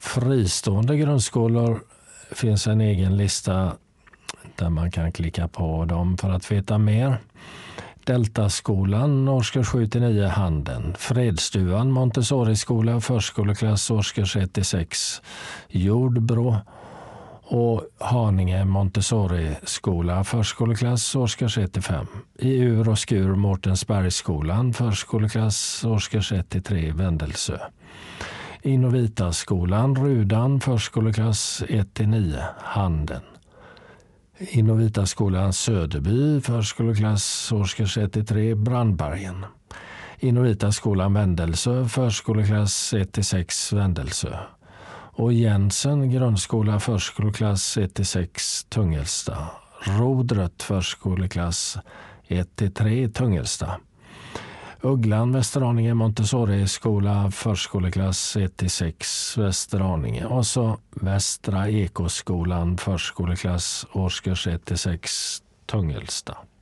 fristående grundskolor finns en egen lista där man kan klicka på dem för att veta mer. Deltaskolan årskurs 7-9 Handen. Fredstuan Montessori-skola förskoleklass årskurs 1-6 Jordbro. Och Haninge Montessori-skola förskoleklass årskurs 1-5. I Ur och Skur Mårtensbergsskolan förskoleklass årskurs 1-3 Vändelsö. Innovitaskolan Rudan förskoleklass 1-9 Handen. Innovitaskolan Söderby förskoleklass årskurs 1-3 Brandbergen. Innovitaskolan Vändelsö förskoleklass 1-6 Vändelsö. Och Jensen grundskola förskoleklass 1-6 Tungelsta. Rodrött förskoleklass 1-3 Tungelsta. Ugglan Västerhaninge Montessori-skola förskoleklass 1-6 Västerhaninge. Och så Västra Ekoskolan förskoleklass årskurs 1-6 Tungelsta.